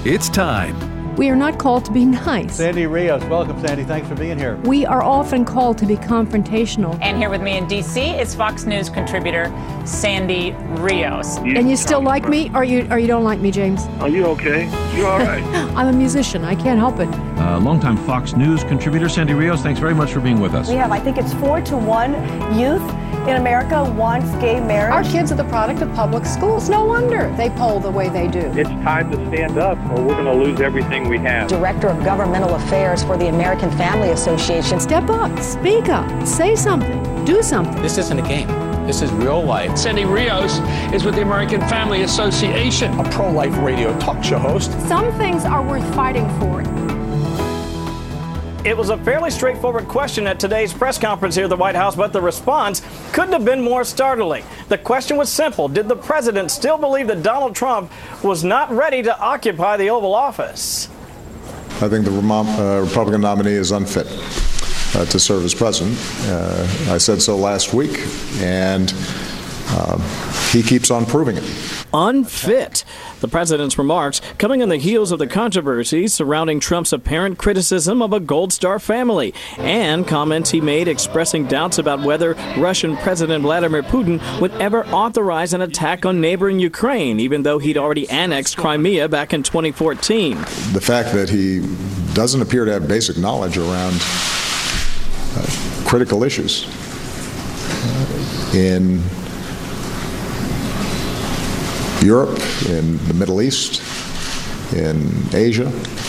It's time. We are not called to be nice. Sandy Rios, welcome, Sandy. Thanks for being here. We are often called to be confrontational. And here with me in D.C. is Fox News contributor Sandy Rios. And you still like me, or you don't like me, James? Are you okay? You all right? I'm a musician. I can't help it. Longtime Fox News contributor Sandy Rios, thanks very much for being with us. We have, I think it's 4-to-1 youth in America wants gay marriage. Our kids are the product of public schools. No wonder they poll the way they do. It's time to stand up or we're going to lose everything we have. Director of Governmental Affairs for the American Family Association. Step up, speak up, say something, do something. This isn't a game. This is real life. Sandy Rios is with the American Family Association. A pro-life radio talk show host. Some things are worth fighting for. It was a fairly straightforward question at today's press conference here at the White House, but the response couldn't have been more startling. The question was simple. Did the president still believe that Donald Trump was not ready to occupy the Oval Office? I think the Republican nominee is unfit to serve as president. I said so last week, and he keeps on proving it. Unfit. The president's remarks coming on the heels of the controversy surrounding Trump's apparent criticism of a Gold Star family and comments he made expressing doubts about whether Russian President Vladimir Putin would ever authorize an attack on neighboring Ukraine, even though he'd already annexed Crimea back in 2014. The fact that he doesn't appear to have basic knowledge around critical issues in Europe, in the Middle East, in Asia,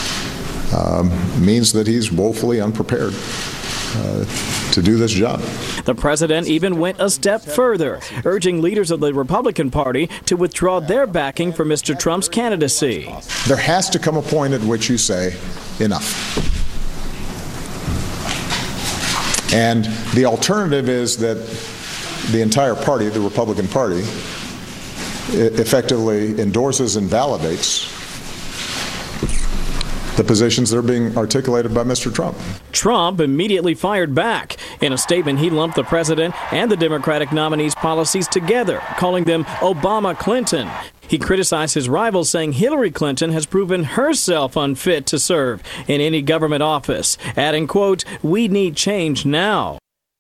means that he's woefully unprepared to do this job. The president even went a step further, urging leaders of the Republican Party to withdraw their backing for Mr. Trump's candidacy. There has to come a point at which you say, enough. And the alternative is that the entire party, the Republican Party, effectively endorses and validates the positions that are being articulated by Mr. Trump. Trump immediately fired back. In a statement, he lumped the president and the Democratic nominee's policies together, calling them Obama-Clinton. He criticized his rivals, saying Hillary Clinton has proven herself unfit to serve in any government office, adding, quote, "We need change now."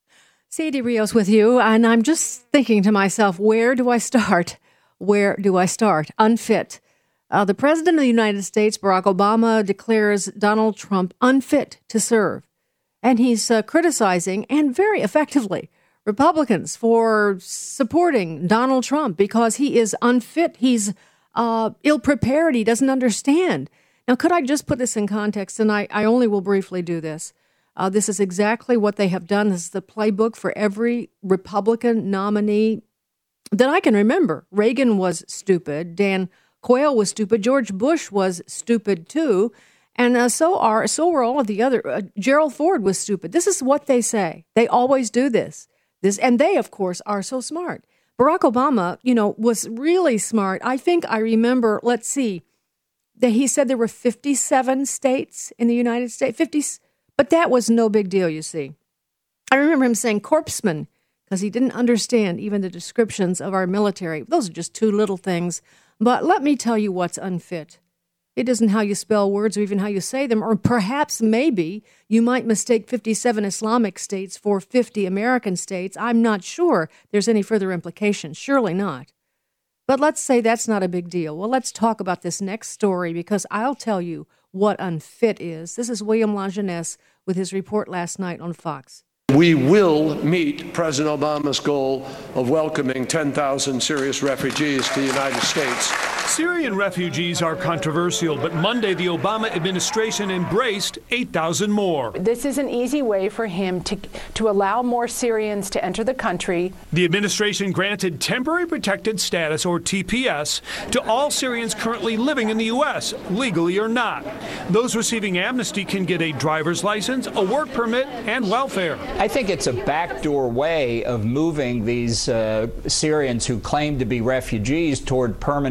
Sandy Rios with you, and I'm just thinking to myself, where do I start? Where do I start? Unfit. The President of the United States, Barack Obama, declares Donald Trump unfit to serve. And he's criticizing, and very effectively, Republicans for supporting Donald Trump because he is unfit. He's ill-prepared. He doesn't understand. Now, could I just put this in context? And I only will briefly do this. This is exactly what they have done. This is the playbook for every Republican nominee that I can remember. Reagan was stupid. Dan Quayle was stupid. George Bush was stupid too. And so were all of the other. Gerald Ford was stupid. This is what they say. They always do this. And they, of course, are so smart. Barack Obama, was really smart. I think I remember, let's see, that he said there were 57 states in the United States. But that was no big deal, you see. I remember him saying corpsman, because he didn't understand even the descriptions of our military. Those are just two little things. But let me tell you what's unfit. It isn't how you spell words or even how you say them, or perhaps maybe you might mistake 57 Islamic states for 50 American states. I'm not sure there's any further implication. Surely not. But let's say that's not a big deal. Well, let's talk about this next story, because I'll tell you what unfit is. This is William Lajeunesse with his report last night on Fox. We will meet President Obama's goal of welcoming 10,000 Syrian refugees to the United States. Syrian refugees are controversial, but Monday the Obama administration embraced 8,000 more. This is an easy way for him to allow more Syrians to enter the country. The administration granted temporary protected status, or TPS, to all Syrians currently living in the U.S., legally or not. Those receiving amnesty can get a driver's license, a work permit, and welfare. I think it's a backdoor way of moving these Syrians who claim to be refugees toward permanent residence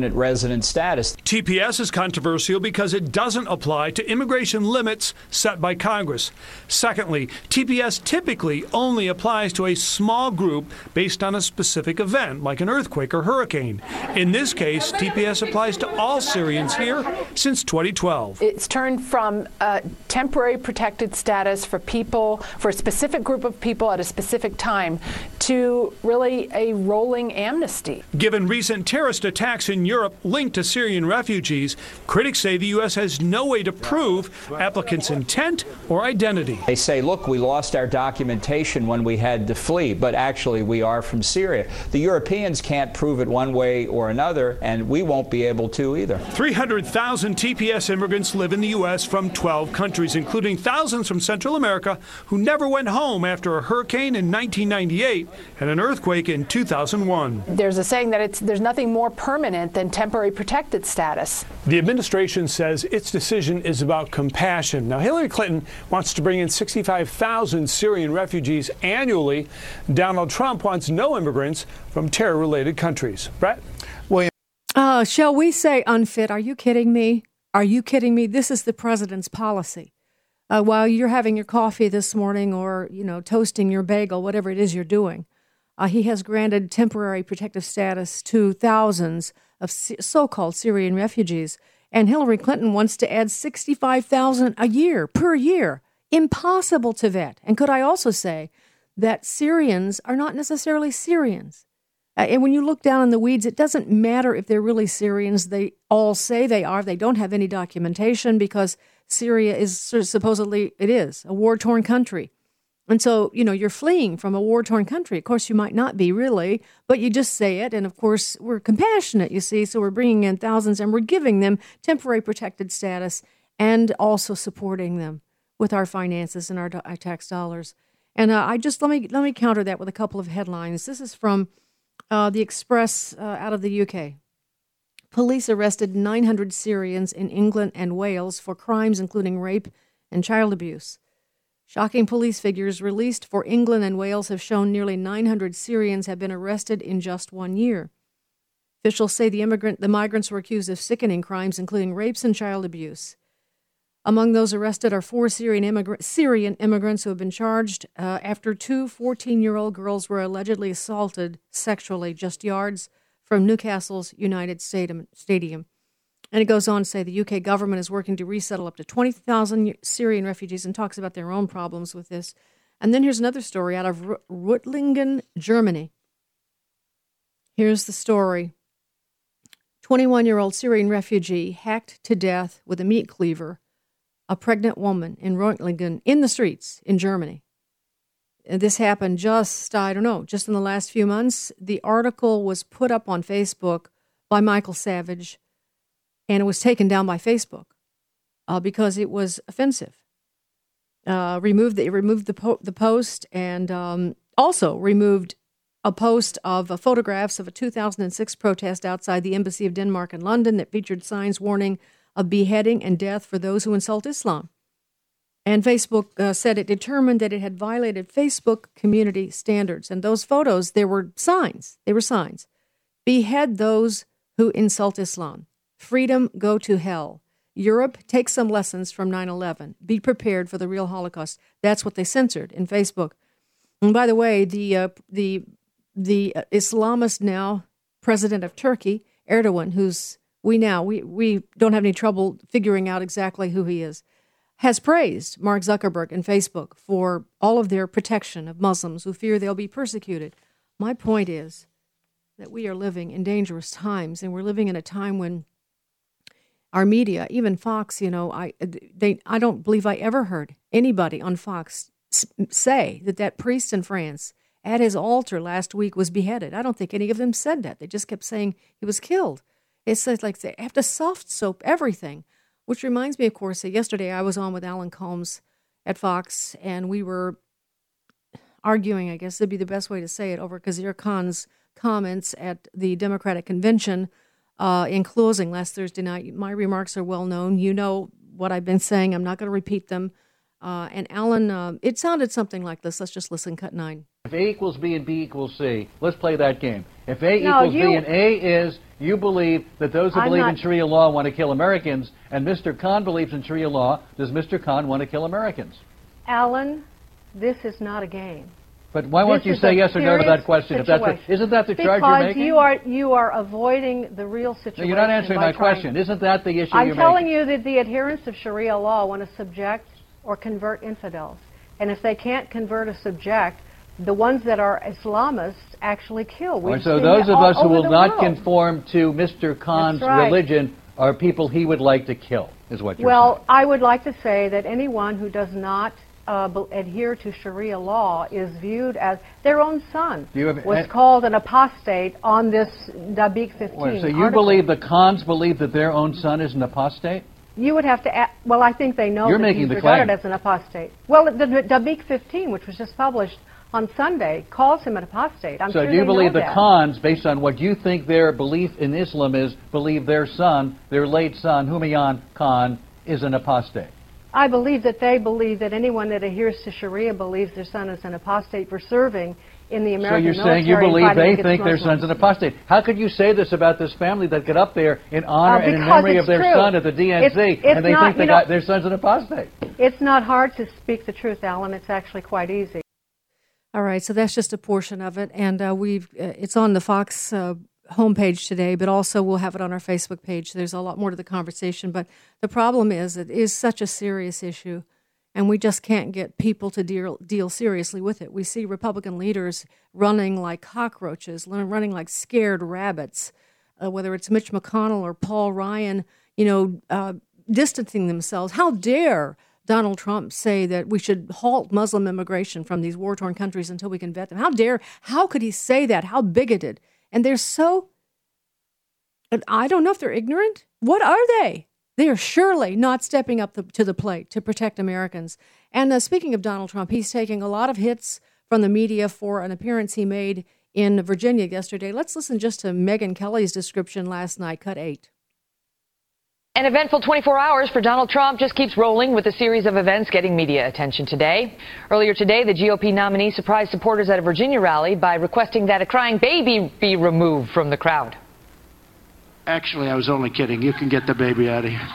resident status. TPS is controversial because it doesn't apply to immigration limits set by Congress. Secondly, TPS typically only applies to a small group based on a specific event, like an earthquake or hurricane. In this case, TPS applies to all Syrians here since 2012. It's turned from temporary protected status for people, for a specific group of people at a specific time, to really a rolling amnesty. Given recent terrorist attacks in Europe linked to Syrian refugees, critics say the U.S. has no way to prove applicants' intent or identity. They say, look, we lost our documentation when we had to flee, but actually we are from Syria. The Europeans can't prove it one way or another, and we won't be able to either. 300,000 TPS immigrants live in the U.S. from 12 countries, including thousands from Central America who never went home after a hurricane in 1998 and an earthquake in 2001. There's a saying that there's nothing more permanent than temporary protected status. The administration says its decision is about compassion. Now, Hillary Clinton wants to bring in 65,000 Syrian refugees annually. Donald Trump wants no immigrants from terror-related countries. Brett? Shall we say unfit? Are you kidding me? Are you kidding me? This is the president's policy. While you're having your coffee this morning or, toasting your bagel, whatever it is you're doing, he has granted temporary protective status to thousands of so-called Syrian refugees. And Hillary Clinton wants to add 65,000 a year, per year. Impossible to vet. And could I also say that Syrians are not necessarily Syrians? And when you look down in the weeds, it doesn't matter if they're really Syrians. They all say they are. They don't have any documentation because Syria is supposedly, it is, a war-torn country. And so, you're fleeing from a war-torn country. Of course, you might not be really, but you just say it. And of course, we're compassionate, you see. So we're bringing in thousands and we're giving them temporary protected status and also supporting them with our finances and our tax dollars. And let me counter that with a couple of headlines. This is from the Express out of the UK. Police arrested 900 Syrians in England and Wales for crimes including rape and child abuse. Shocking police figures released for England and Wales have shown nearly 900 Syrians have been arrested in just 1 year. Officials say the migrants were accused of sickening crimes including rapes and child abuse. Among those arrested are 4 Syrian immigrants who have been charged after 2 14-year-old girls were allegedly assaulted sexually just yards from Newcastle's United Stadium. And it goes on to say the UK government is working to resettle up to 20,000 Syrian refugees and talks about their own problems with this. And then here's another story out of Reutlingen, Germany. Here's the story. 21-year-old Syrian refugee hacked to death with a meat cleaver a pregnant woman in Reutlingen in the streets in Germany. And this happened just in the last few months. The article was put up on Facebook by Michael Savage, and it was taken down by Facebook because it was offensive. It removed the post and also removed a post of photographs of a 2006 protest outside the Embassy of Denmark in London that featured signs warning of beheading and death for those who insult Islam. And Facebook said it determined that it had violated Facebook community standards. And those photos, they were signs. Behead those who insult Islam. Freedom, go to hell. Europe, take some lessons from 9/11. Be prepared for the real Holocaust. That's what they censored in Facebook. And by the way, the Islamist now president of Turkey, Erdogan, who's we don't have any trouble figuring out exactly who he is, has praised Mark Zuckerberg and Facebook for all of their protection of Muslims who fear they'll be persecuted. My point is that we are living in dangerous times, and we're living in a time when our media, even Fox, I don't believe I ever heard anybody on Fox say that priest in France at his altar last week was beheaded. I don't think any of them said that. They just kept saying he was killed. It's like they have to soft soap everything, which reminds me, of course, that yesterday I was on with Alan Colmes at Fox, and we were arguing, I guess would be the best way to say it, over Khizr Khan's comments at the Democratic Convention in closing last Thursday night. My remarks are well known. You know what I've been saying. I'm not going to repeat them. And Alan, it sounded something like this. Let's just listen, cut 9. If A equals B and B equals C, let's play that game. If A equals B and A is You believe that those who believe in Sharia law want to kill Americans, and Mr. Khan believes in Sharia law. Does Mr. Khan want to kill Americans? Alan, this is not a game. But why won't you say yes or no to that question? Isn't that the charge you're making? Because you are avoiding the real situation. No, you're not answering my question. Isn't that the issue you're making? I'm telling you that the adherents of Sharia law want to subject or convert infidels. And if they can't convert or subject, the ones that are Islamists actually kill. So those of us who will not conform to Mr. Khan's religion are people he would like to kill, is what you're saying. Well, I would like to say that anyone who does not adhere to Sharia law is viewed as their own son was called an apostate on this Dabiq 15 So you believe the Khans believe that their own son is an apostate? You would have to well, I think they know that he's regarded as an apostate. Well, the Dabiq 15, which was just published on Sunday, calls him an apostate. I'm so sure do you believe the that. Khans, based on what you think their belief in Islam is, believe their son, their late son, Humayun Khan, is an apostate? I believe that they believe that anyone that adheres to Sharia believes their son is an apostate for serving in the American military. So you're saying you believe they think their son's an apostate. How could you say this about this family that got up there in honor and in memory of their son at the DNC, and they think their son's an apostate? It's not hard to speak the truth, Alan. It's actually quite easy. All right, so that's just a portion of it, and it's on the Fox homepage today, but also we'll have it on our Facebook page. There's a lot more to the conversation, but the problem is it is such a serious issue, and we just can't get people to deal seriously with it. We see Republican leaders running like cockroaches, running like scared rabbits, whether it's Mitch McConnell or Paul Ryan, distancing themselves. How dare Donald Trump say that we should halt Muslim immigration from these war-torn countries until we can vet them? How could he say that? How bigoted? And they're so, I don't know if they're ignorant. What are they? They are surely not stepping up to the plate to protect Americans. And speaking of Donald Trump, he's taking a lot of hits from the media for an appearance he made in Virginia yesterday. Let's listen just to Megyn Kelly's description last night, cut 8. An eventful 24 hours for Donald Trump just keeps rolling with a series of events getting media attention today. Earlier today, the GOP nominee surprised supporters at a Virginia rally by requesting that a crying baby be removed from the crowd. Actually, I was only kidding. You can get the baby out of here.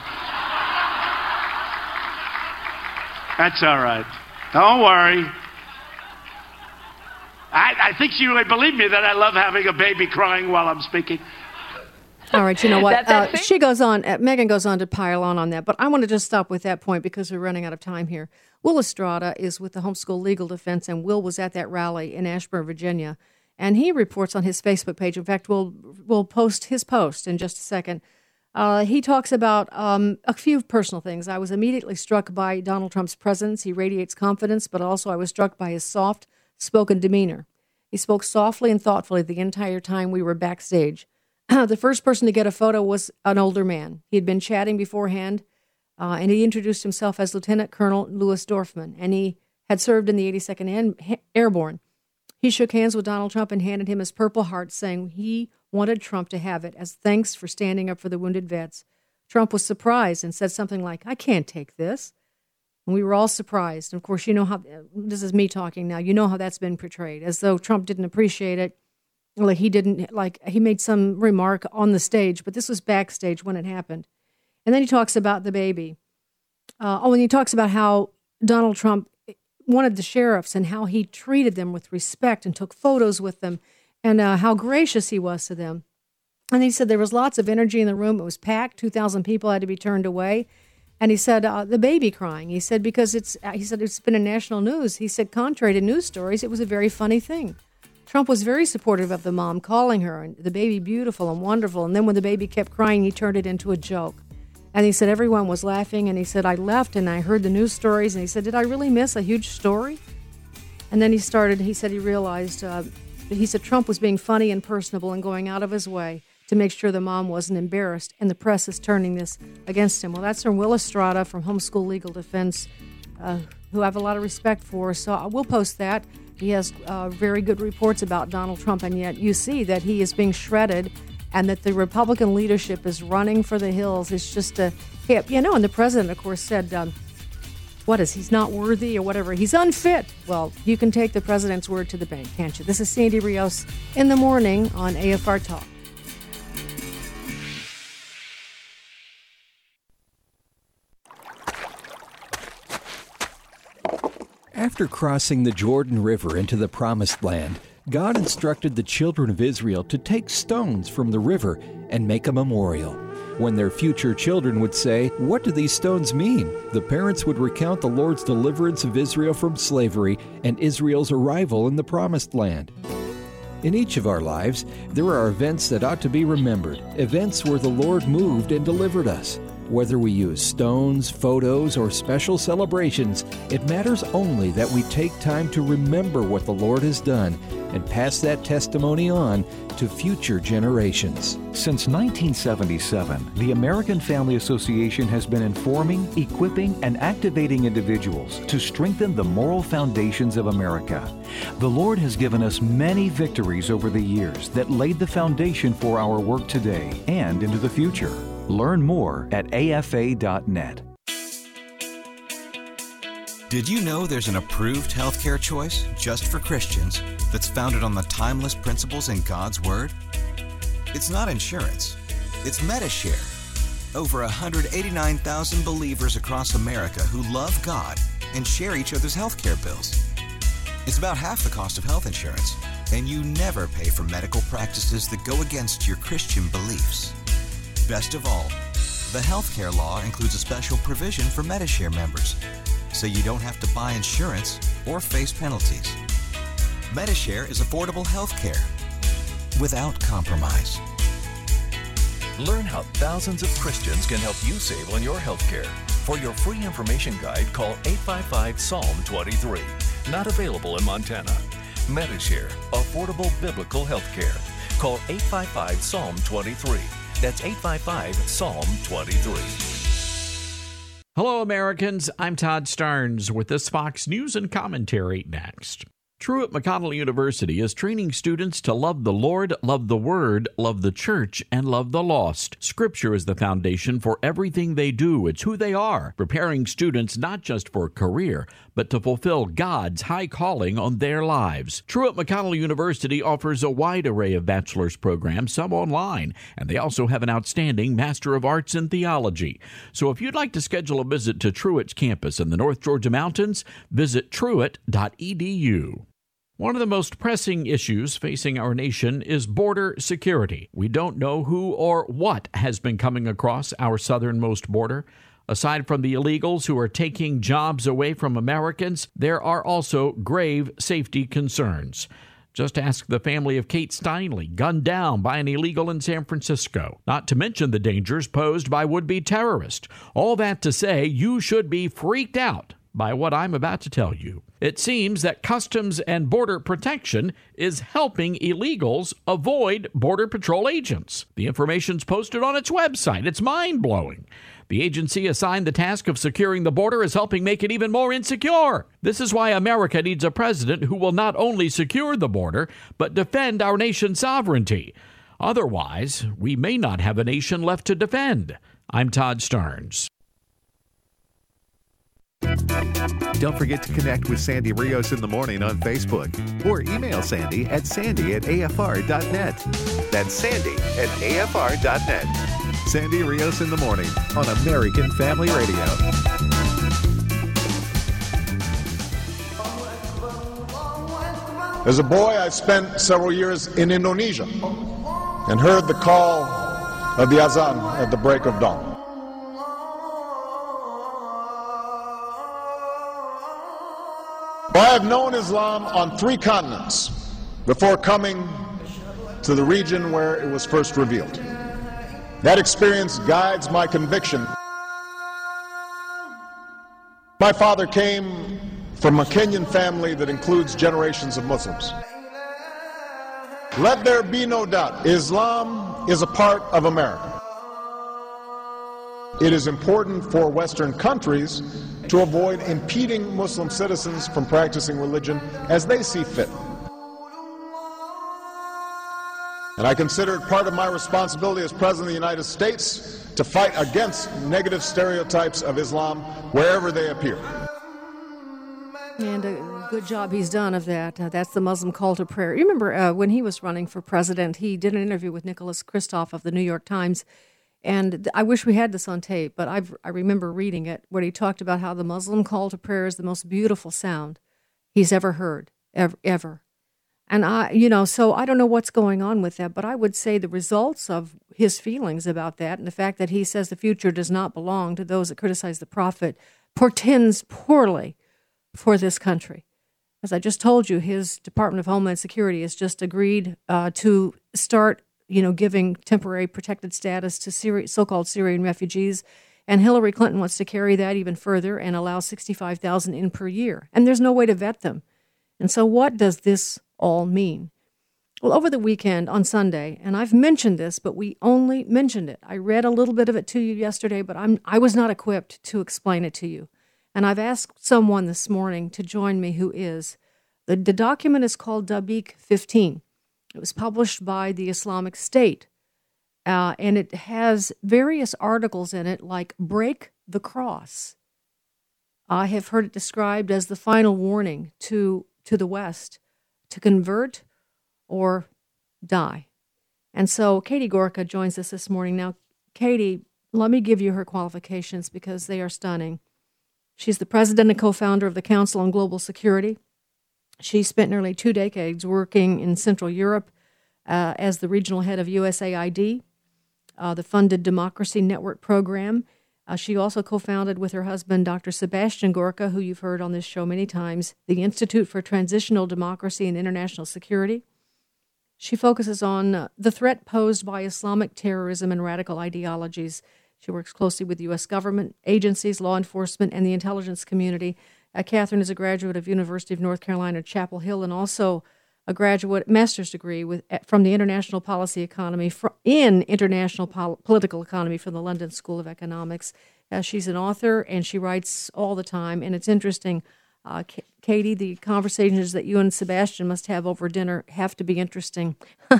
That's all right. Don't worry. I think she would believe me that I love having a baby crying while I'm speaking. All right, you know what? She goes on, Megyn goes on to pile on that, but I want to just stop with that point because we're running out of time here. Will Estrada is with the Homeschool Legal Defense, and Will was at that rally in Ashburn, Virginia, and he reports on his Facebook page. In fact, we'll post his post in just a second. He talks about a few personal things. I was immediately struck by Donald Trump's presence. He radiates confidence, but also I was struck by his soft-spoken demeanor. He spoke softly and thoughtfully the entire time we were backstage. The first person to get a photo was an older man. He had been chatting beforehand, and he introduced himself as Lieutenant Colonel Louis Dorfman, and he had served in the 82nd Airborne. He shook hands with Donald Trump and handed him his Purple Heart, saying he wanted Trump to have it as thanks for standing up for the wounded vets. Trump was surprised and said something like, "I can't take this." And we were all surprised. And of course, you know how, this is me talking now, you know how that's been portrayed, as though Trump didn't appreciate it. Like he made some remark on the stage, but this was backstage when it happened. And then he talks about the baby. And he talks about how Donald Trump wanted the sheriffs and how he treated them with respect and took photos with them and how gracious he was to them. And he said there was lots of energy in the room. It was packed. 2,000 people had to be turned away. And he said the baby crying. He said because it's been in national news. He said contrary to news stories, it was a very funny thing. Trump was very supportive of the mom, calling her and the baby beautiful and wonderful. And then when the baby kept crying, he turned it into a joke. And he said everyone was laughing. And he said, I left and I heard the news stories. And he said, did I really miss a huge story? And then he said he realized, he said Trump was being funny and personable and going out of his way to make sure the mom wasn't embarrassed. And the press is turning this against him. Well, that's from Will Estrada from Homeschool Legal Defense, who I have a lot of respect for. So I will post that. He has very good reports about Donald Trump, and yet you see that he is being shredded and that the Republican leadership is running for the hills. It's just a hip. And the president, of course, said, he's not worthy or whatever. He's unfit. Well, you can take the president's word to the bank, can't you? This is Sandy Rios in the morning on AFR Talk. After crossing the Jordan River into the Promised Land, God instructed the children of Israel to take stones from the river and make a memorial. When their future children would say, "What do these stones mean?" the parents would recount the Lord's deliverance of Israel from slavery and Israel's arrival in the Promised Land. In each of our lives, there are events that ought to be remembered, events where the Lord moved and delivered us. Whether we use stones, photos, or special celebrations, it matters only that we take time to remember what the Lord has done and pass that testimony on to future generations. Since 1977, the American Family Association has been informing, equipping, and activating individuals to strengthen the moral foundations of America. The Lord has given us many victories over the years that laid the foundation for our work today and into the future. Learn more at afa.net. Did you know there's an approved healthcare choice just for Christians that's founded on the timeless principles in God's Word? It's not insurance. It's Medishare. Over 189,000 believers across America who love God and share each other's healthcare bills. It's about half the cost of health insurance, and you never pay for medical practices that go against your Christian beliefs. Best of all, the healthcare law includes a special provision for Medishare members, so you don't have to buy insurance or face penalties. Medishare is affordable healthcare without compromise. Learn how thousands of Christians can help you save on your healthcare. For your free information guide, call 855-PSALM-23. Not available in Montana. Medishare, affordable biblical healthcare. Call 855-PSALM-23. That's 855-PSALM-23. Hello, Americans. I'm Todd Starnes with this Fox News and Commentary next. Truett-McConnell University is training students to love the Lord, love the Word, love the Church, and love the lost. Scripture is the foundation for everything they do. It's who they are, preparing students not just for a career, but to fulfill God's high calling on their lives. Truett-McConnell University offers a wide array of bachelor's programs, some online, and they also have an outstanding Master of Arts in Theology. So if you'd like to schedule a visit to Truett's campus in the North Georgia Mountains, visit truett.edu. One of the most pressing issues facing our nation is border security. We don't know who or what has been coming across our southernmost border. Aside from the illegals who are taking jobs away from Americans, there are also grave safety concerns. Just ask the family of Kate Steinle, gunned down by an illegal in San Francisco. Not to mention the dangers posed by would-be terrorists. All that to say, you should be freaked out by what I'm about to tell you. It seems that Customs and Border Protection is helping illegals avoid Border Patrol agents. The information's posted on its website. It's mind-blowing. The agency assigned the task of securing the border is helping make it even more insecure. This is why America needs a president who will not only secure the border, but defend our nation's sovereignty. Otherwise, we may not have a nation left to defend. I'm Todd Starnes. Don't forget to connect with Sandy Rios in the morning on Facebook or email Sandy at sandy@afr.net. That's sandy@afr.net. Sandy Rios in the morning on American Family Radio. As a boy, I spent several years in Indonesia and heard the call of the azan at the break of dawn. I have known Islam on 3 continents before coming to the region where it was first revealed. That experience guides my conviction. My father came from a Kenyan family that includes generations of Muslims. Let there be no doubt, Islam is a part of America. It is important for Western countries to avoid impeding Muslim citizens from practicing religion as they see fit. And I consider it part of my responsibility as President of the United States to fight against negative stereotypes of Islam wherever they appear. And a good job he's done of that. That's the Muslim call to prayer. You remember when he was running for president, he did an interview with Nicholas Kristof of the New York Times. And I wish we had this on tape, but I remember reading it, where he talked about how the Muslim call to prayer is the most beautiful sound. he's ever heard, ever. And so I don't know what's going on with that, but I would say the results of his feelings about that and the fact that he says the future does not belong to those that criticize the prophet portends poorly for this country. As I just told you, his Department of Homeland Security has just agreed to start, giving temporary protected status to so-called Syrian refugees. And Hillary Clinton wants to carry that even further and allow 65,000 in per year. And there's no way to vet them. And so what does this all mean? Well, over the weekend on Sunday, and I've mentioned this, but we only mentioned it. I read a little bit of it to you yesterday, but I was not equipped to explain it to you. And I've asked someone this morning to join me who is. The document is called Dabiq 15. It was published by the Islamic State. And it has various articles in it like Break the Cross. I have heard it described as the final warning to the West to convert or die. And so Katie Gorka joins us this morning. Now, Katie, let me give you her qualifications because they are stunning. She's the president and co-founder of the Council on Global Security. She spent nearly 2 decades working in Central Europe as the regional head of USAID, the Funded Democracy Network program. She also co-founded with her husband, Dr. Sebastian Gorka, who you've heard on this show many times, the Institute for Transitional Democracy and International Security. She focuses on the threat posed by Islamic terrorism and radical ideologies. She works closely with U.S. government agencies, law enforcement, and the intelligence community. Catherine is a graduate of University of North Carolina, Chapel Hill, and also a graduate master's degree from the International Policy Economy in International Political Economy from the London School of Economics. She's an author, and she writes all the time, and it's interesting. Katie, the conversations that you and Sebastian must have over dinner have to be interesting.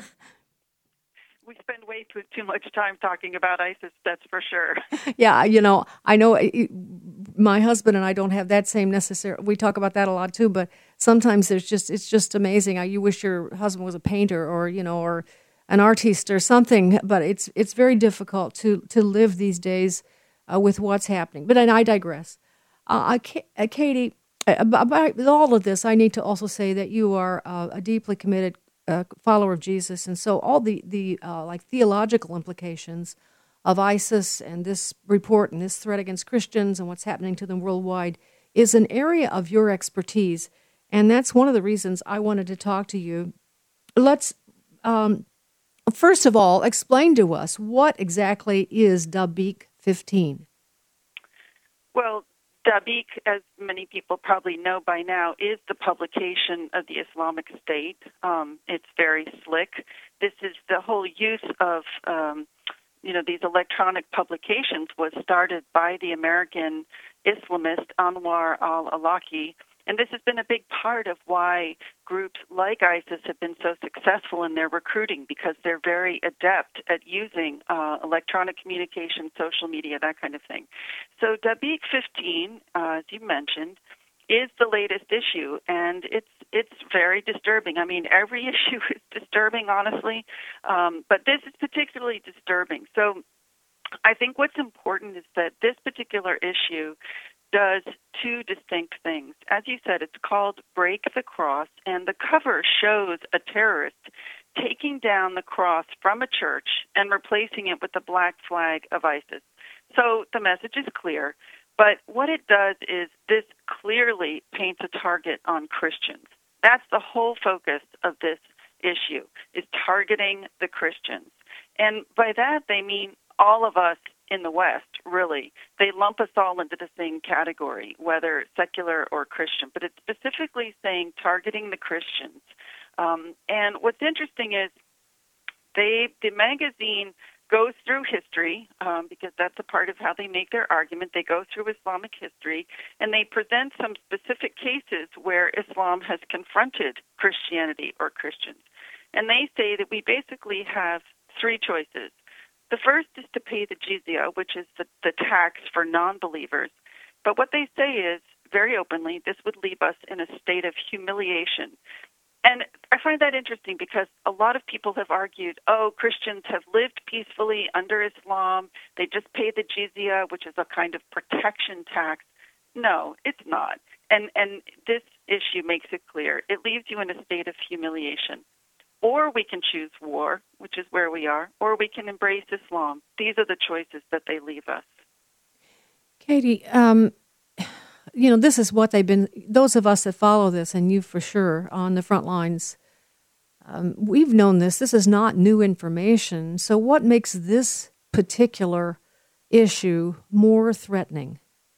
We spend way too much time talking about ISIS, that's for sure. Yeah, I know my husband and I don't have that same necessary. We talk about that a lot too, but sometimes it's just amazing. You wish your husband was a painter or an artiste or something, but it's very difficult to live these days with what's happening. But I digress. Katie, about all of this, I need to also say that you are a deeply committed follower of Jesus, and so all the theological implications of ISIS and this report and this threat against Christians and what's happening to them worldwide is an area of your expertise, and that's one of the reasons I wanted to talk to you. Let's first of all explain to us what exactly is Dabiq 15. Well, Dabiq, as many people probably know by now, is the publication of the Islamic State. It's very slick. This is the whole use of, these electronic publications was started by the American Islamist Anwar al-Awlaki. And this has been a big part of why groups like ISIS have been so successful in their recruiting, because they're very adept at using electronic communication, social media, that kind of thing. So Dabiq 15, as you mentioned, is the latest issue, and it's very disturbing. I mean, every issue is disturbing, honestly, but this is particularly disturbing. So I think what's important is that this particular issue does two distinct things. As you said, it's called Break the Cross, and the cover shows a terrorist taking down the cross from a church and replacing it with the black flag of ISIS. So the message is clear, but what it does is this clearly paints a target on Christians. That's the whole focus of this issue, is targeting the Christians. And by that, they mean all of us in the West, really. They lump us all into the same category, whether secular or Christian, but it's specifically saying targeting the Christians. And what's interesting is the magazine goes through history, because that's a part of how they make their argument. They go through Islamic history, and they present some specific cases where Islam has confronted Christianity or Christians. And they say that we basically have three choices. The first is to pay the jizya, which is the tax for non-believers. But what they say is, very openly, this would leave us in a state of humiliation. And I find that interesting because a lot of people have argued, Christians have lived peacefully under Islam. They just pay the jizya, which is a kind of protection tax. No, it's not. And this issue makes it clear. It leaves you in a state of humiliation. Or we can choose war, which is where we are, or we can embrace Islam. These are the choices that they leave us. Katie, this is what they've been, those of us that follow this, and you for sure, on the front lines, we've known this. This is not new information. So what makes this particular issue more threatening?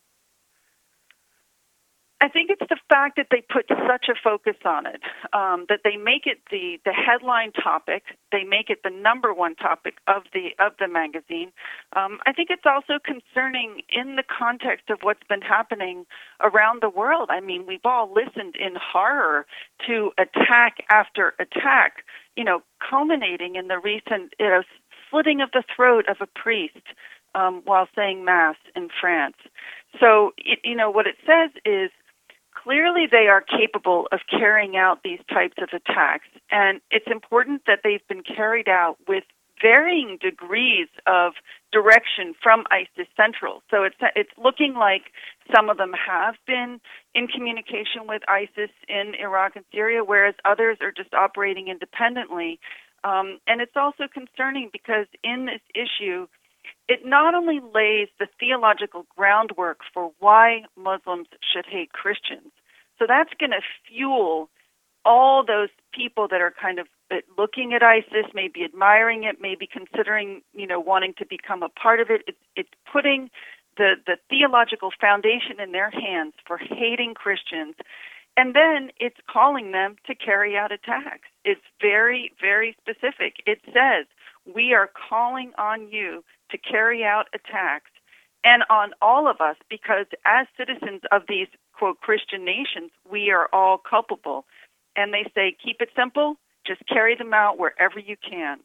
I think it's the fact that they put such a focus on it, that they make it the headline topic. They make it the number one topic of the magazine. I think it's also concerning in the context of what's been happening around the world. I mean, we've all listened in horror to attack after attack, culminating in the recent slitting of the throat of a priest while saying Mass in France. So, what it says is, clearly, they are capable of carrying out these types of attacks, and it's important that they've been carried out with varying degrees of direction from ISIS Central. So it's looking like some of them have been in communication with ISIS in Iraq and Syria, whereas others are just operating independently. And it's also concerning because in this issue, it not only lays the theological groundwork for why Muslims should hate Christians. So that's going to fuel all those people that are kind of looking at ISIS, maybe admiring it, maybe considering, wanting to become a part of it. It's putting the theological foundation in their hands for hating Christians. And then it's calling them to carry out attacks. It's very, very specific. It says, we are calling on you to carry out attacks and on all of us because as citizens of these, quote, Christian nations, we are all culpable. And they say, keep it simple, just carry them out wherever you can.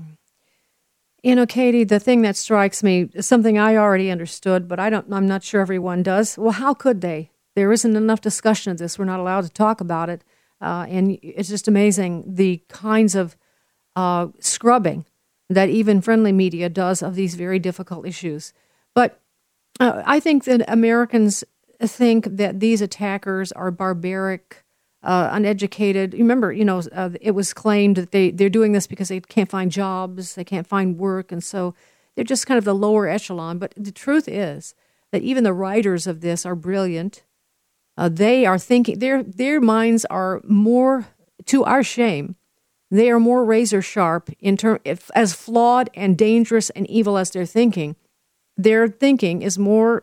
Katie, the thing that strikes me is something I already understood, but I'm not sure everyone does. Well, how could they? There isn't enough discussion of this. We're not allowed to talk about it. And it's just amazing the kinds of scrubbing that even friendly media does of these very difficult issues. But I think that Americans think that these attackers are barbaric, uneducated. Remember, it was claimed that they're doing this because they can't find jobs, they can't find work, and so they're just kind of the lower echelon. But the truth is that even the writers of this are brilliant. They are thinking, their minds are more, to our shame, they are more razor sharp as flawed and dangerous and evil as they're thinking. Their thinking is more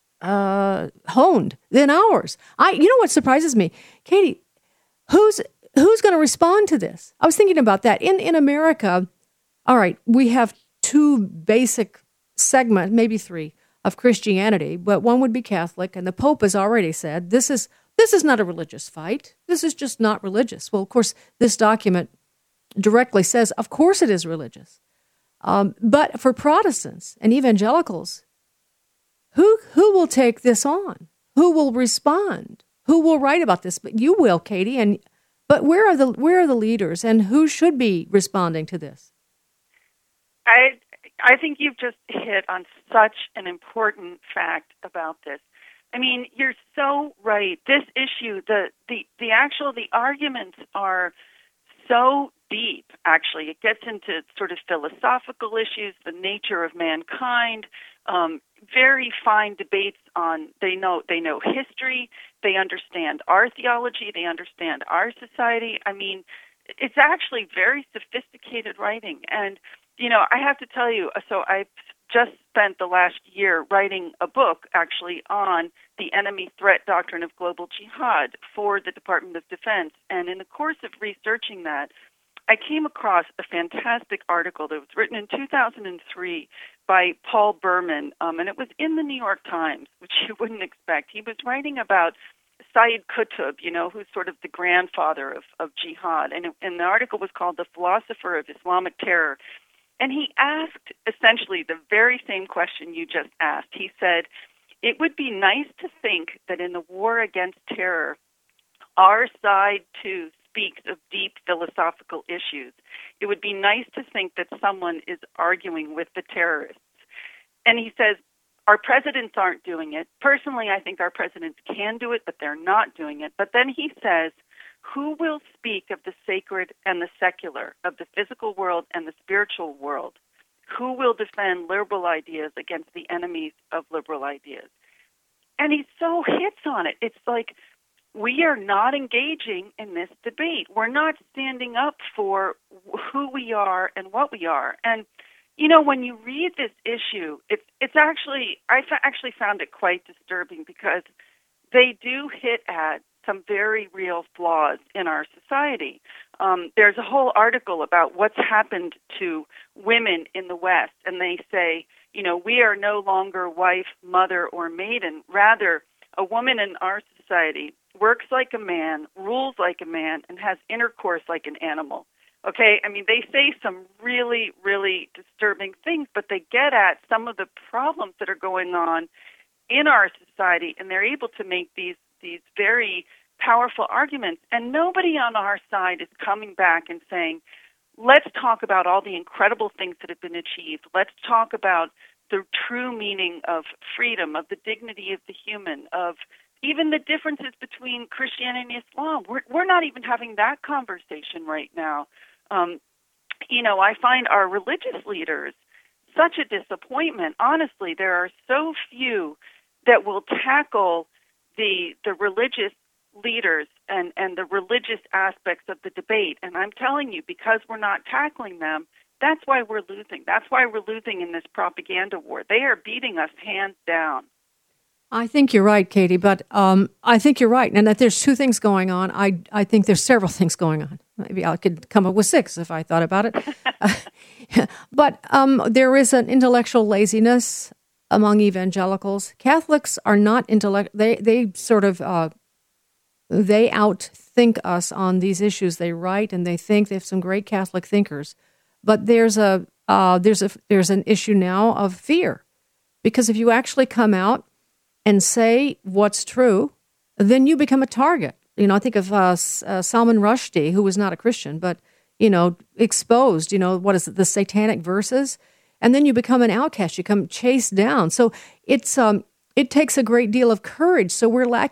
honed than ours. What surprises me, Katie, who's going to respond to this? I was thinking about that. In America, all right, we have two basic segments, maybe three, of Christianity, but one would be Catholic, and the Pope has already said this is not a religious fight. This is just not religious. Well, of course, this document directly says, of course it is religious. But for Protestants and evangelicals, who will take this on? Who will respond? Who will write about this? But you will, Katie. But where are the leaders, and who should be responding to this? I think you've just hit on such an important fact about this. I mean, you're so right. This issue, the arguments are so deep, actually. It gets into sort of philosophical issues, the nature of mankind, very fine debates on, they know history, they understand our theology, they understand our society. I mean, it's actually very sophisticated writing. And, I have to tell you, so I've just spent the last year writing a book, actually, on the enemy threat doctrine of global jihad for the Department of Defense. And in the course of researching that, I came across a fantastic article that was written in 2003 by Paul Berman, and it was in the New York Times, which you wouldn't expect. He was writing about Sayyid Qutb, who's sort of the grandfather of jihad, and the article was called The Philosopher of Islamic Terror. And he asked essentially the very same question you just asked. He said, it would be nice to think that in the war against terror, our side too speaks of deep philosophical issues. It would be nice to think that someone is arguing with the terrorists. And he says, Our presidents aren't doing it. Personally, I think our presidents can do it, but they're not doing it. But then he says, who will speak of the sacred and the secular, of the physical world and the spiritual world? Who will defend liberal ideas against the enemies of liberal ideas? And he so hits on it. It's like, we are not engaging in this debate. We're not standing up for who we are and what we are. And, you know, when you read this issue, it's actually, I actually found it quite disturbing because they do hit at some very real flaws in our society. There's a whole article about what's happened to women in the West, and they say, you know, we are no longer wife, mother, or maiden. Rather, a woman in our society works like a man, rules like a man, and has intercourse like an animal. Okay? I mean, they say some really, really disturbing things, but they get at some of the problems that are going on in our society, and they're able to make these very powerful arguments. And nobody on our side is coming back and saying, let's talk about all the incredible things that have been achieved. Let's talk about the true meaning of freedom, of the dignity of the human, of even the differences between Christianity and Islam. We're not even having that conversation right now. You know, I find our religious leaders such a disappointment. Honestly, there are so few that will tackle the religious leaders and the religious aspects of the debate. And I'm telling you, because we're not tackling them, that's why we're losing. That's why we're losing in this propaganda war. They are beating us hands down. I think you're right, Katie, but I think you're right, and that there's two things going on. I think there's several things going on. Maybe I could come up with 6 if I thought about it. But there is an intellectual laziness among evangelicals. Catholics are not They sort of they outthink us on these issues. They write and they think. They have some great Catholic thinkers, but there's an issue now of fear, because if you actually come out and say what's true, then you become a target. You know, I think of Salman Rushdie, who was not a Christian, but, you know, exposed, you know, what is it, the satanic verses, and then you become an outcast, you come chased down. So it takes a great deal of courage. So we're not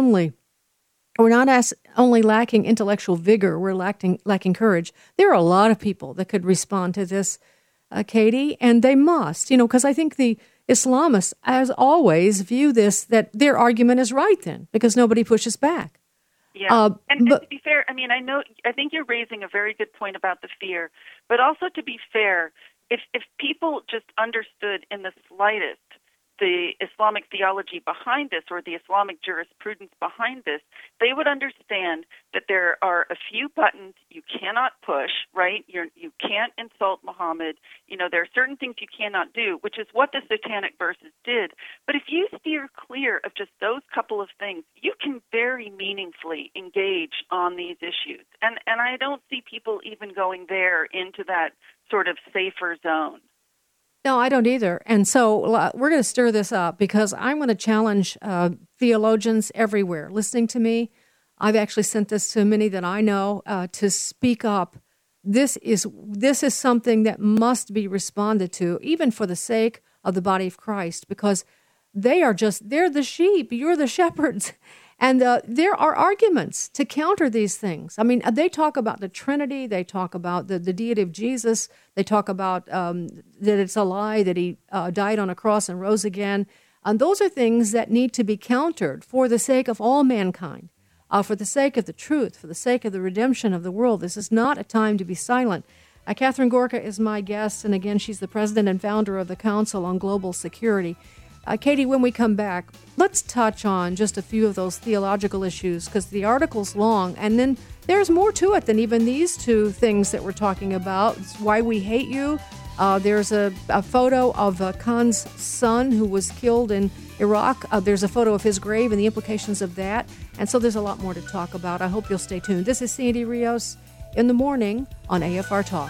only lacking intellectual vigor, we're lacking courage. There are a lot of people that could respond to this, Katie, and they must, you know, because I think the Islamists, as always, view this, that their argument is right then, because nobody pushes back. Yeah, and to be fair, I mean, I think you're raising a very good point about the fear, but also to be fair, if people just understood in the slightest the Islamic theology behind this or the Islamic jurisprudence behind this, they would understand that there are a few buttons you cannot push, right? You can't insult Muhammad. You know, there are certain things you cannot do, which is what the satanic verses did. But if you steer clear of just those couple of things, you can very meaningfully engage on these issues. And I don't see people even going there into that sort of safer zone. No, I don't either. And so we're going to stir this up because I'm going to challenge theologians everywhere listening to me. I've actually sent this to many that I know to speak up. This is something that must be responded to, even for the sake of the body of Christ, because they're the sheep, you're the shepherds. And there are arguments to counter these things. I mean, they talk about the Trinity. They talk about the deity of Jesus. They talk about that it's a lie, that he died on a cross and rose again. And those are things that need to be countered for the sake of all mankind, for the sake of the truth, for the sake of the redemption of the world. This is not a time to be silent. Catherine Gorka is my guest, and again, she's the president and founder of the Council on Global Security. Katie, when we come back, let's touch on just a few of those theological issues, because the article's long, and then there's more to it than even these two things that we're talking about. It's why we hate you. There's a photo of Khan's son who was killed in Iraq. There's a photo of his grave and the implications of that. And so there's a lot more to talk about. I hope you'll stay tuned. This is Sandy Rios in the morning on AFR Talk.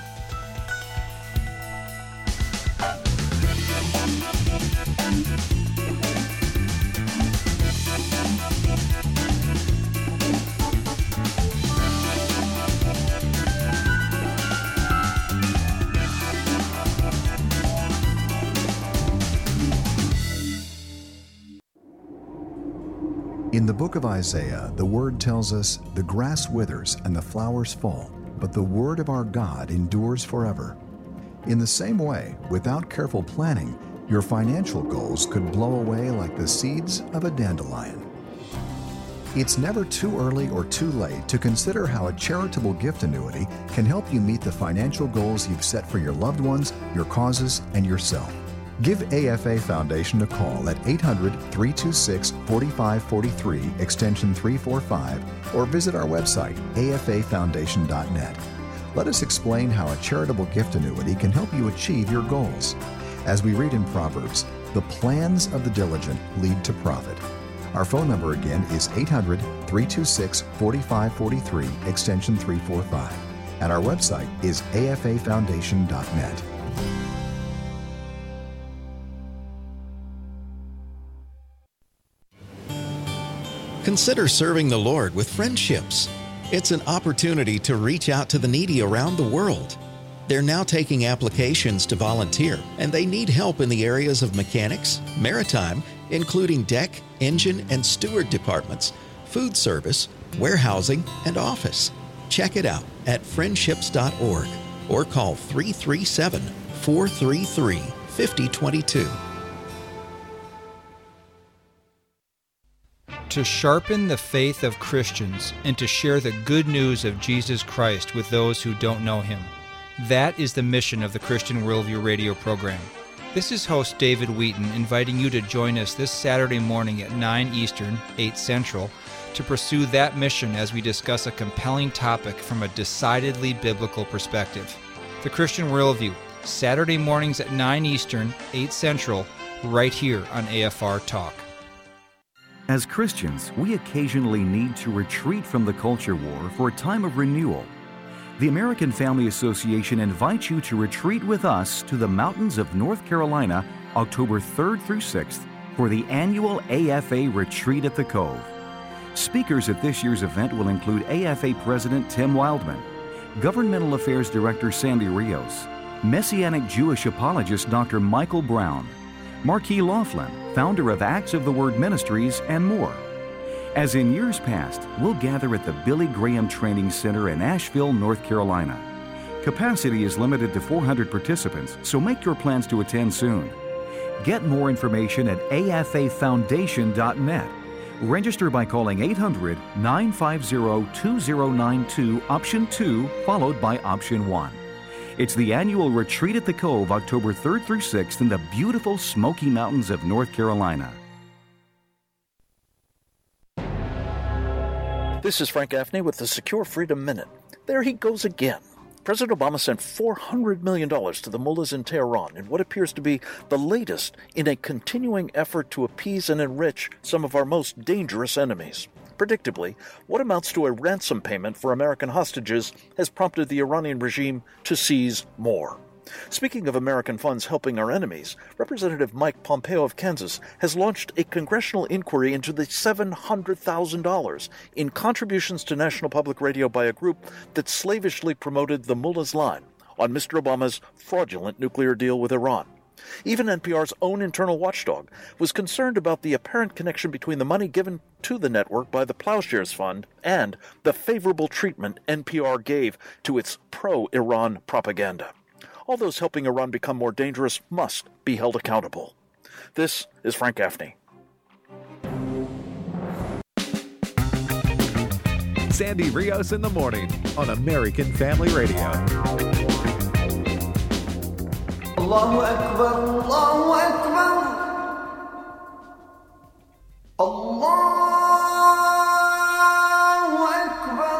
In the book of Isaiah, the word tells us, "The grass withers and the flowers fall, but the word of our God endures forever." In the same way, without careful planning, your financial goals could blow away like the seeds of a dandelion. It's never too early or too late to consider how a charitable gift annuity can help you meet the financial goals you've set for your loved ones, your causes, and yourself. Give AFA Foundation a call at 800-326-4543, extension 345, or visit our website, afafoundation.net. Let us explain how a charitable gift annuity can help you achieve your goals. As we read in Proverbs, the plans of the diligent lead to profit. Our phone number again is 800-326-4543, extension 345. And our website is afafoundation.net. Consider serving the Lord with Friendships. It's an opportunity to reach out to the needy around the world. They're now taking applications to volunteer, and they need help in the areas of mechanics, maritime, including deck, engine, and steward departments, food service, warehousing, and office. Check it out at friendships.org or call 337-433-5022. To sharpen the faith of Christians and to share the good news of Jesus Christ with those who don't know Him. That is the mission of the Christian Worldview radio program. This is host David Wheaton inviting you to join us this Saturday morning at 9 Eastern, 8 Central, to pursue that mission as we discuss a compelling topic from a decidedly biblical perspective. The Christian Worldview, Saturday mornings at 9 Eastern, 8 Central, right here on AFR Talk. As Christians, we occasionally need to retreat from the culture war for a time of renewal. The American Family Association invites you to retreat with us to the mountains of North Carolina, October 3rd through 6th, for the annual AFA Retreat at the Cove. Speakers at this year's event will include AFA President Tim Wildman, Governmental Affairs Director Sandy Rios, Messianic Jewish apologist Dr. Michael Brown, Marquis Laughlin, founder of Acts of the Word Ministries, and more. As in years past, we'll gather at the Billy Graham Training Center in Asheville, North Carolina. Capacity is limited to 400 participants, so make your plans to attend soon. Get more information at afafoundation.net. Register by calling 800-950-2092, option 2, followed by option 1. It's the annual Retreat at the Cove, October 3rd through 6th in the beautiful Smoky Mountains of North Carolina. This is Frank Gaffney with the Secure Freedom Minute. There he goes again. President Obama sent $400 million to the mullahs in Tehran in what appears to be the latest in a continuing effort to appease and enrich some of our most dangerous enemies. Predictably, what amounts to a ransom payment for American hostages has prompted the Iranian regime to seize more. Speaking of American funds helping our enemies, Representative Mike Pompeo of Kansas has launched a congressional inquiry into the $700,000 in contributions to National Public Radio by a group that slavishly promoted the mullah's line on Mr. Obama's fraudulent nuclear deal with Iran. Even NPR's own internal watchdog was concerned about the apparent connection between the money given to the network by the Plowshares Fund and the favorable treatment NPR gave to its pro-Iran propaganda. All those helping Iran become more dangerous must be held accountable. This is Frank Gaffney. Sandy Rios in the morning on American Family Radio. Allahu Akbar, Allahu Akbar, Allahu Akbar,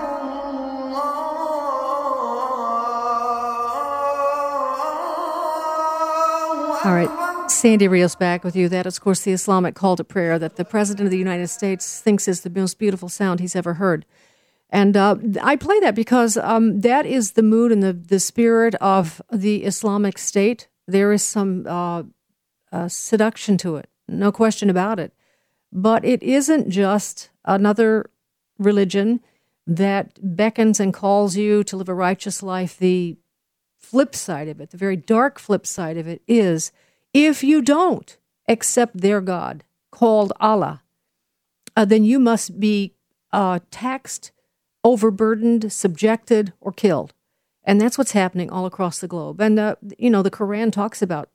All right, Sandy Rios back with you. That is, of course, the Islamic call to prayer that the President of the United States thinks is the most beautiful sound he's ever heard. And I play that because that is the mood and the spirit of the Islamic State. There is some seduction to it, no question about it. But it isn't just another religion that beckons and calls you to live a righteous life. The flip side of it, the very dark flip side of it is, if you don't accept their God, called Allah, then you must be taxed, overburdened, subjected, or killed. And that's what's happening all across the globe. And, the Quran talks about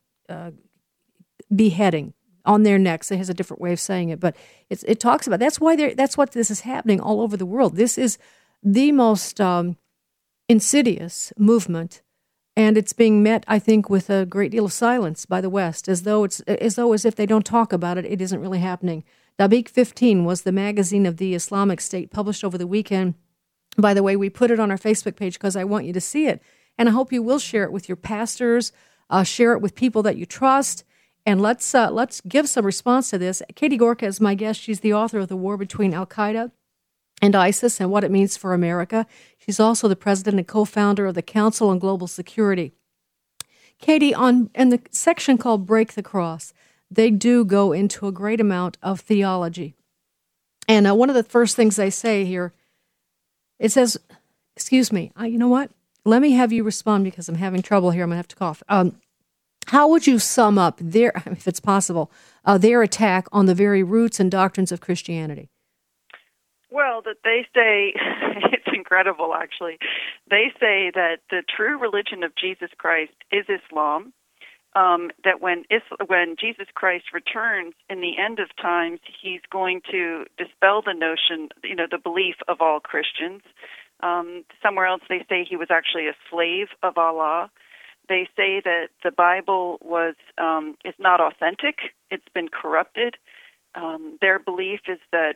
beheading on their necks. It has a different way of saying it, but it talks about, that's what this is happening all over the world. This is the most insidious movement, and it's being met, I think, with a great deal of silence by the West, as if they don't talk about it, it isn't really happening. Dabiq 15 was the magazine of the Islamic State, published over the weekend. By the way, we put it on our Facebook page because I want you to see it, and I hope you will share it with your pastors, share it with people that you trust, and let's give some response to this. Katie Gorka is my guest. She's the author of The War Between Al-Qaeda and ISIS and What It Means for America. She's also the president and co-founder of the Council on Global Security. Katie, in the section called Break the Cross, they do go into a great amount of theology. And one of the first things they say here, it says, excuse me, you know what? Let me have you respond because I'm having trouble here. I'm going to have to cough. How would you sum up their, if it's possible, their attack on the very roots and doctrines of Christianity? Well, that they say, it's incredible actually, they say that the true religion of Jesus Christ is Islam, that when Jesus Christ returns in the end of times, he's going to dispel the notion, the belief of all Christians. Somewhere else they say he was actually a slave of Allah. They say that the Bible is not authentic, it's been corrupted. Their belief is that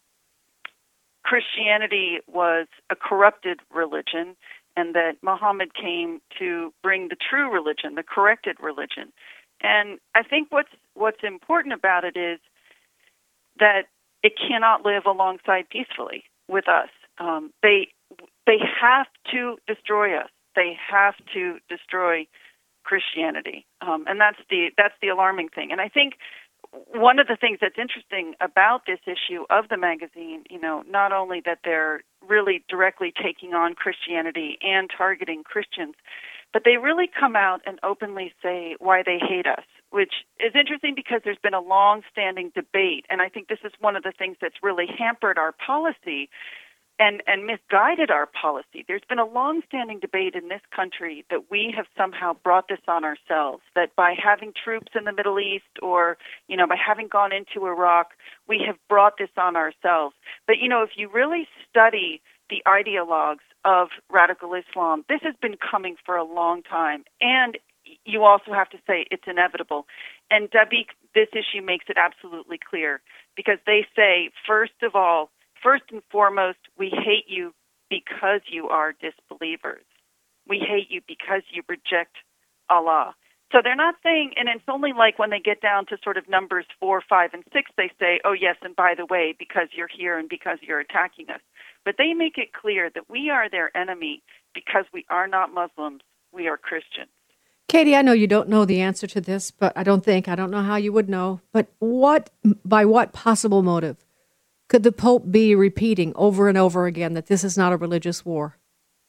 Christianity was a corrupted religion, and that Muhammad came to bring the true religion, the corrected religion. And I think what's important about it is that it cannot live alongside peacefully with us. They have to destroy us. They have to destroy Christianity, and that's the alarming thing. And I think one of the things that's interesting about this issue of the magazine, not only that they're really directly taking on Christianity and targeting Christians, but they really come out and openly say why they hate us, which is interesting because there's been a long-standing debate, and I think this is one of the things that's really hampered our policy and misguided our policy. There's been a long-standing debate in this country that we have somehow brought this on ourselves, that by having troops in the Middle East or, by having gone into Iraq, we have brought this on ourselves. But, if you really study the ideologues of radical Islam, this has been coming for a long time. And you also have to say it's inevitable. And Dabiq, this issue makes it absolutely clear because they say, first and foremost, we hate you because you are disbelievers. We hate you because you reject Allah. So they're not saying, and it's only like when they get down to sort of numbers 4, 5, and 6, they say, oh, yes, and by the way, because you're here and because you're attacking us. But they make it clear that we are their enemy because we are not Muslims, we are Christians. Katie, I know you don't know the answer to this, but I don't know how you would know, but by what possible motive could the Pope be repeating over and over again that this is not a religious war?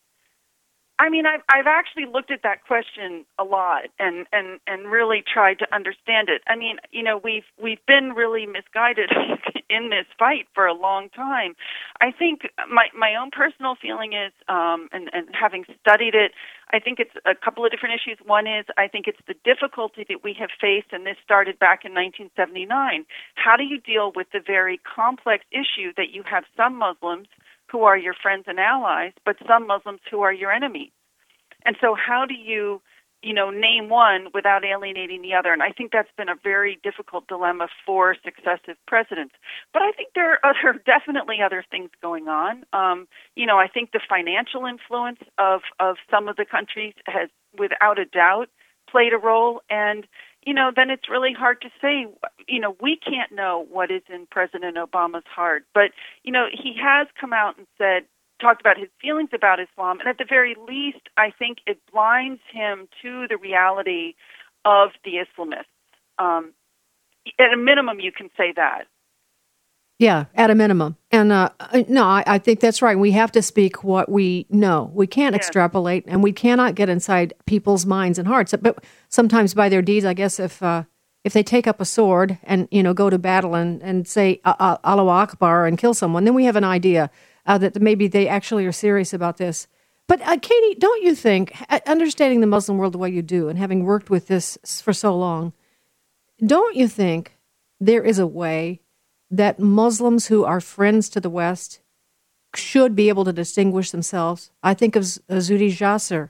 I mean, I've actually looked at that question a lot and really tried to understand it. I mean, we've been really misguided in this fight for a long time. I think my own personal feeling is, and having studied it, I think it's a couple of different issues. One is I think it's the difficulty that we have faced, and this started back in 1979. How do you deal with the very complex issue that you have some Muslims who are your friends and allies, but some Muslims who are your enemies? And so how do you, name one without alienating the other? And I think that's been a very difficult dilemma for successive presidents. But I think there are definitely other things going on. I think the financial influence of some of the countries has, without a doubt, played a role. And, then it's really hard to say, we can't know what is in President Obama's heart. But, he has come out and talked about his feelings about Islam, and at the very least, I think it blinds him to the reality of the Islamists. At a minimum, you can say that. Yeah, at a minimum. And I think that's right. We have to speak what we know. We can't extrapolate, and we cannot get inside people's minds and hearts. But sometimes by their deeds, I guess if if they take up a sword and, go to battle and say Allahu Akbar and kill someone, then we have an idea that maybe they actually are serious about this. But Katie, don't you think, understanding the Muslim world the way you do and having worked with this for so long, don't you think there is a way that Muslims who are friends to the West should be able to distinguish themselves? I think of Zuhdi Jasser.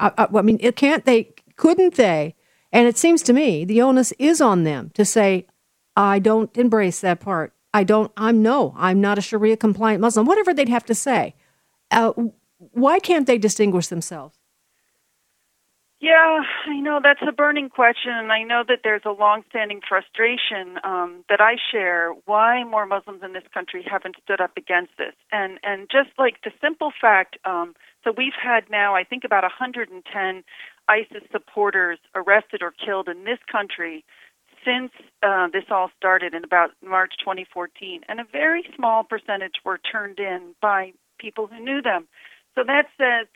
Couldn't they? And it seems to me the onus is on them to say, I don't embrace that part. I'm not a Sharia compliant Muslim, whatever they'd have to say. Why can't they distinguish themselves? Yeah, I know that's a burning question, and I know that there's a longstanding frustration that I share why more Muslims in this country haven't stood up against this. And just like the simple fact, so we've had now, I think, about 110 ISIS supporters arrested or killed in this country since this all started in about March 2014, and a very small percentage were turned in by people who knew them. So that says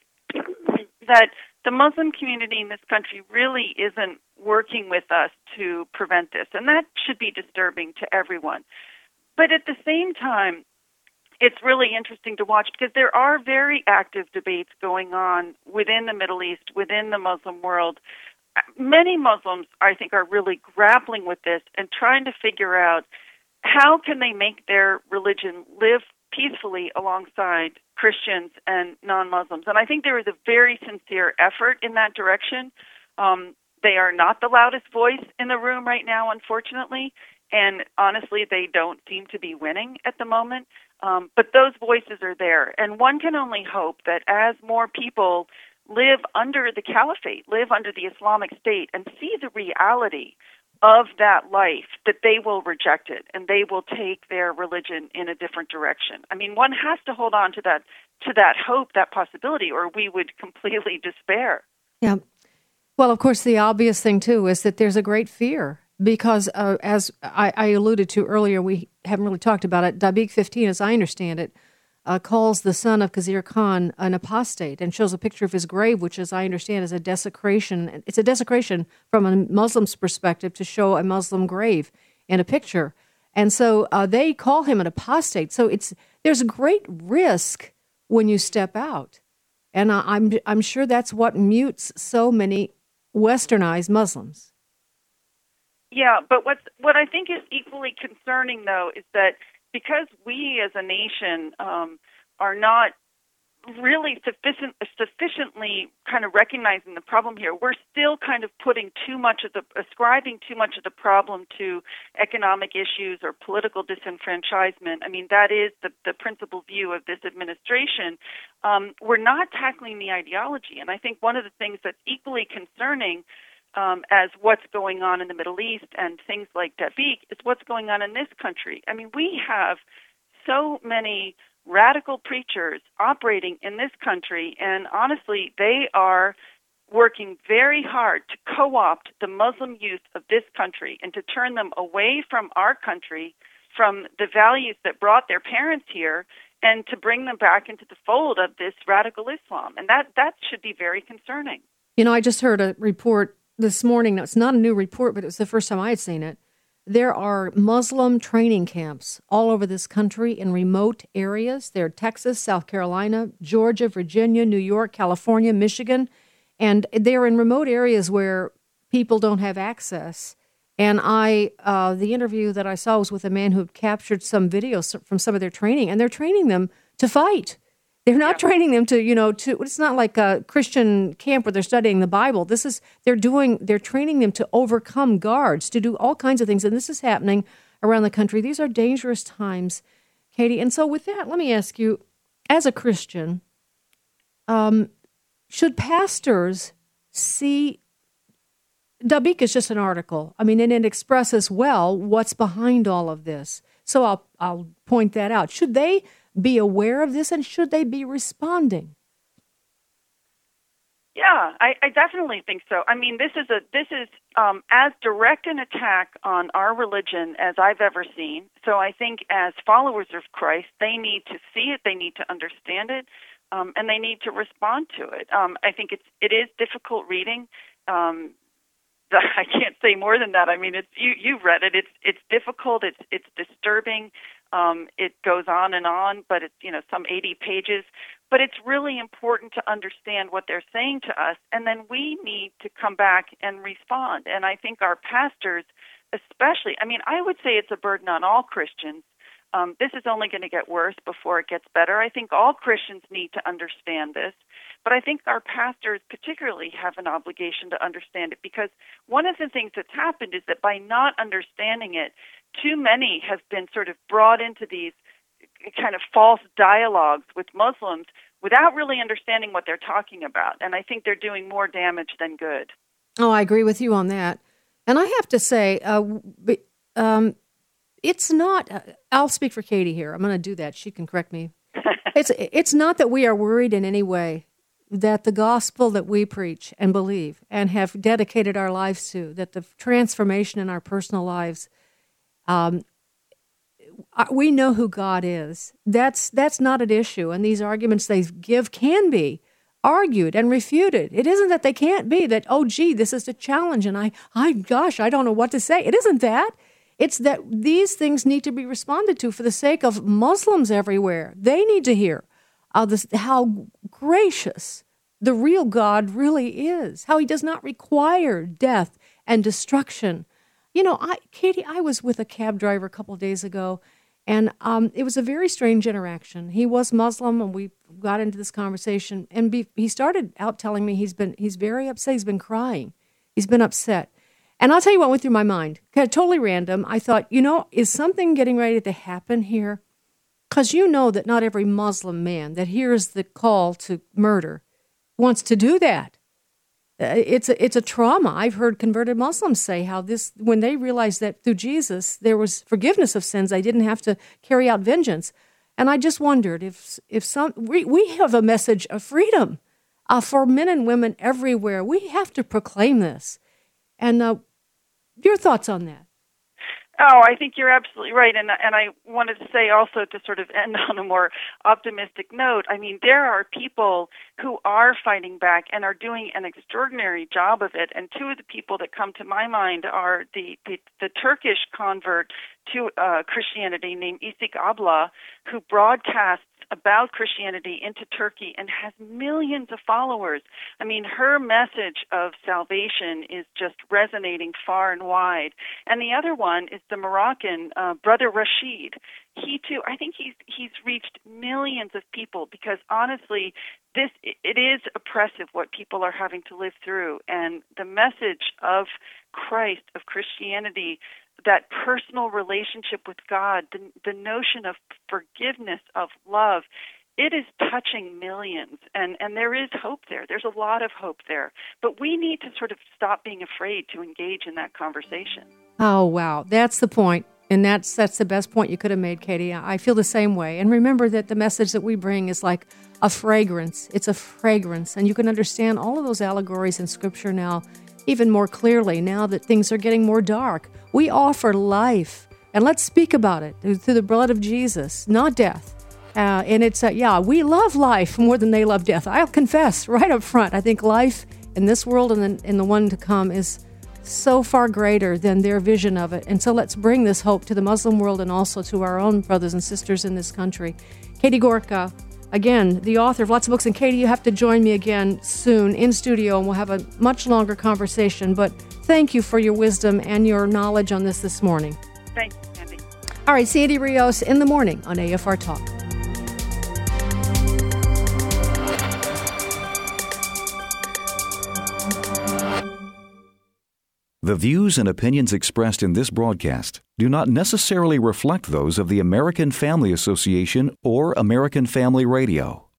that the Muslim community in this country really isn't working with us to prevent this, and that should be disturbing to everyone. But at the same time, it's really interesting to watch because there are very active debates going on within the Middle East, within the Muslim world. Many Muslims, I think, are really grappling with this and trying to figure out how can they make their religion live peacefully alongside Christians and non-Muslims. And I think there is a very sincere effort in that direction. They are not the loudest voice in the room right now, unfortunately, and honestly, they don't seem to be winning at the moment. But those voices are there, and one can only hope that as more people live under the caliphate, live under the Islamic State, and see the reality of that life, that they will reject it and they will take their religion in a different direction. I mean, one has to hold on to that hope, that possibility, or we would completely despair. Yeah. Well, of course, the obvious thing, too, is that there's a great fear because, as I alluded to earlier, we haven't really talked about it. Dabiq 15, as I understand it, calls the son of Khizr Khan an apostate and shows a picture of his grave, which, as I understand, is a desecration. It's a desecration from a Muslim's perspective to show a Muslim grave in a picture. And so they call him an apostate. So there's a great risk when you step out. And I'm sure that's what mutes so many westernized Muslims. Yeah, but what I think is equally concerning, though, is that because we as a nation are not really sufficiently kind of recognizing the problem here, we're still kind of ascribing too much of the problem to economic issues or political disenfranchisement. I mean, that is the principal view of this administration. We're not tackling the ideology, and I think one of the things that's equally concerning as what's going on in the Middle East and things like Dabiq is what's going on in this country. I mean, we have so many radical preachers operating in this country, and honestly, they are working very hard to co-opt the Muslim youth of this country and to turn them away from our country, from the values that brought their parents here, and to bring them back into the fold of this radical Islam. And that should be very concerning. You know, I just heard a report this morning. Now, it's not a new report, but it was the first time I had seen it. There are Muslim training camps all over this country in remote areas. They're Texas, South Carolina, Georgia, Virginia, New York, California, Michigan. And they're in remote areas where people don't have access. And the interview that I saw was with a man who had captured some videos from some of their training, and they're training them to fight. They're not training them to, it's not like a Christian camp where they're studying the Bible. They're training them to overcome guards, to do all kinds of things. And this is happening around the country. These are dangerous times, Katie. And so with that, let me ask you, as a Christian, should pastors see, Dabiq is just an article. I mean, and it expresses well what's behind all of this. So I'll point that out. Should they be aware of this, and should they be responding? Yeah, I definitely think so. I mean, this is as direct an attack on our religion as I've ever seen. So I think as followers of Christ, they need to see it, they need to understand it, and they need to respond to it. I think it is difficult reading. I can't say more than that. I mean, you've read it. It's difficult. It's disturbing. It goes on, but it's some 80 pages. But it's really important to understand what they're saying to us, and then we need to come back and respond. And I think our pastors, especially, I mean, I would say it's a burden on all Christians. This is only going to get worse before it gets better. I think all Christians need to understand this. But I think our pastors particularly have an obligation to understand it, because one of the things that's happened is that by not understanding it, too many have been sort of brought into these kind of false dialogues with Muslims without really understanding what they're talking about. And I think they're doing more damage than good. Oh, I agree with you on that. And I have to say, it's not, I'll speak for Katie here. I'm going to do that. She can correct me. It's not that we are worried in any way that the gospel that we preach and believe and have dedicated our lives to, that the transformation in our personal lives, we know who God is. That's not an issue. And these arguments they give can be argued and refuted. It isn't that they can't be, that, oh, gee, this is a challenge, and I don't know what to say. It isn't that. It's that these things need to be responded to for the sake of Muslims everywhere. They need to hear how gracious the real God really is, how he does not require death and destruction. Katie, I was with a cab driver a couple of days ago, and it was a very strange interaction. He was Muslim, and we got into this conversation, and he started out telling me he's very upset. He's been crying. He's been upset. And I'll tell you what went through my mind. Totally random. I thought, is something getting ready to happen here? Because you know that not every Muslim man that hears the call to murder wants to do that. It's a trauma. I've heard converted Muslims say how when they realized that through Jesus there was forgiveness of sins, they didn't have to carry out vengeance. And I just wondered if we have a message of freedom for men and women everywhere. We have to proclaim this. And your thoughts on that? Oh, I think you're absolutely right. And I wanted to say also, to sort of end on a more optimistic note, I mean, there are people who are fighting back and are doing an extraordinary job of it. And two of the people that come to my mind are the Turkish convert to Christianity named Isik Abla, who broadcasts about Christianity into Turkey and has millions of followers. I mean, her message of salvation is just resonating far and wide. And the other one is the Moroccan Brother Rashid. He too, I think he's reached millions of people, because honestly, it is oppressive what people are having to live through. And the message of Christ, of Christianity, that personal relationship with God, the notion of forgiveness, of love, it is touching millions. And there is hope there. There's a lot of hope there. But we need to sort of stop being afraid to engage in that conversation. Oh, wow. That's the point. And that's the best point you could have made, Katie. I feel the same way. And remember that the message that we bring is like a fragrance. It's a fragrance. And you can understand all of those allegories in Scripture now even more clearly now that things are getting more dark. We offer life, and let's speak about it through the blood of Jesus, not death. And it's, we love life more than they love death. I'll confess right up front, I think life in this world and in the one to come is so far greater than their vision of it. And so let's bring this hope to the Muslim world and also to our own brothers and sisters in this country. Katie Gorka, again, the author of lots of books. And Katie, you have to join me again soon in studio, and we'll have a much longer conversation. But thank you for your wisdom and your knowledge on this morning. Thank you, Sandy. All right, Sandy Rios in the morning on AFR Talk. The views and opinions expressed in this broadcast do not necessarily reflect those of the American Family Association or American Family Radio.